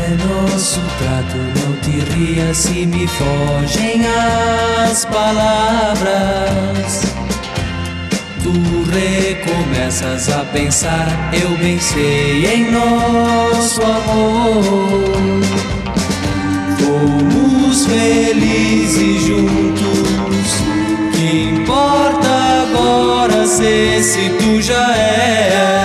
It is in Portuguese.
é nosso trato, não te rias se me fogem as palavras. Tu recomeças a pensar, eu bem sei em nosso amor. Fomos felizes juntos, que importa agora ser se tu já és